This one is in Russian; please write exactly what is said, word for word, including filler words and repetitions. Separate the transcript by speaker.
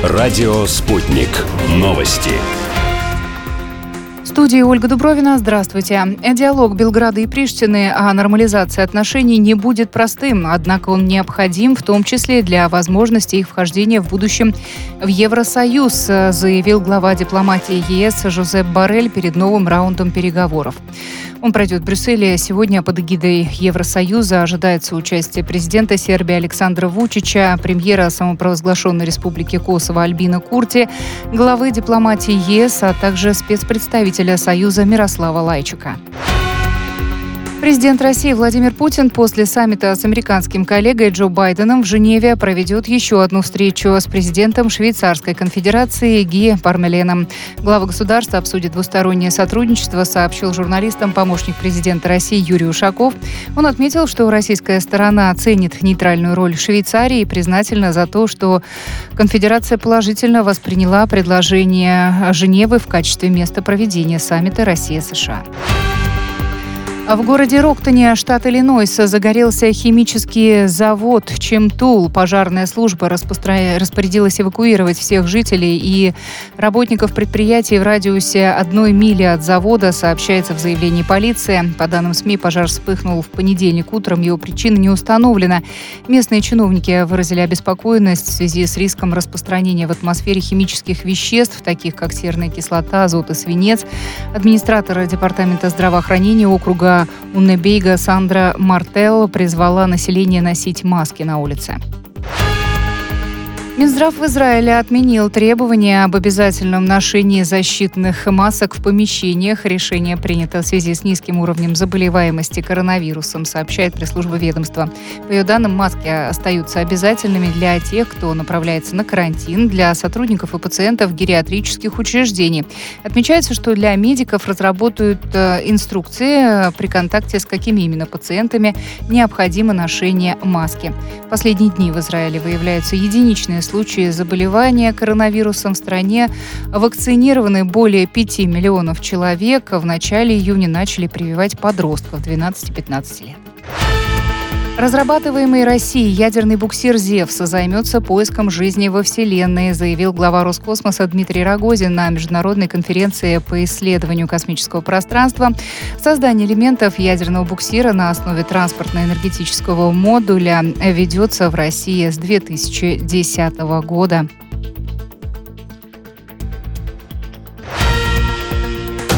Speaker 1: Радио «Спутник». Новости.
Speaker 2: В студии Ольга Дубровина. Здравствуйте. Диалог Белграда и Приштины о нормализации отношений не будет простым, однако он необходим, в том числе для возможности их вхождения в будущем в Евросоюз, заявил глава дипломатии ЕС Жозеп Боррель перед новым раундом переговоров. Он пройдет в Брюсселе сегодня под эгидой Евросоюза. Ожидается участие президента Сербии Александра Вучича, премьера самопровозглашенной республики Косово Альбина Курти, главы дипломатии ЕС, а также спецпредставителя Союза Мирослава Лайчака. Президент России Владимир Путин после саммита с американским коллегой Джо Байденом в Женеве проведет еще одну встречу с президентом Швейцарской конфедерации Ги Пармеленом. Глава государства обсудит двустороннее сотрудничество, сообщил журналистам помощник президента России Юрий Ушаков. Он отметил, что российская сторона ценит нейтральную роль Швейцарии и признательна за то, что конфедерация положительно восприняла предложение Женевы в качестве места проведения саммита Россия-США. А в городе Роктоне, штат Иллинойс, загорелся химический завод «Чемтул». Пожарная служба распостро... распорядилась эвакуировать всех жителей и работников предприятий в радиусе одной мили от завода, сообщается в заявлении полиции. По данным СМИ, пожар вспыхнул в понедельник утром, его причина не установлена. Местные чиновники выразили обеспокоенность в связи с риском распространения в атмосфере химических веществ, таких как серная кислота, азот и свинец. Администратор департамента здравоохранения округа Уннебейга Сандра Мартел призвала население носить маски на улице. Минздрав в Израиле отменил требования об обязательном ношении защитных масок в помещениях. Решение принято в связи с низким уровнем заболеваемости коронавирусом, сообщает пресс-служба ведомства. По ее данным, маски остаются обязательными для тех, кто направляется на карантин, для сотрудников и пациентов гериатрических учреждений. Отмечается, что для медиков разработают инструкции, при контакте с какими именно пациентами необходимо ношение маски. В последние дни в Израиле выявляются единичные случаи заболевания коронавирусом. В стране вакцинированы более пяти миллионов человек. В начале июня начали прививать подростков двенадцати-пятнадцати лет. Разрабатываемый Россией ядерный буксир «Зевс» займется поиском жизни во Вселенной, заявил глава Роскосмоса Дмитрий Рогозин на международной конференции по исследованию космического пространства. Создание элементов ядерного буксира на основе транспортно-энергетического модуля ведется в России с две тысячи десятого года.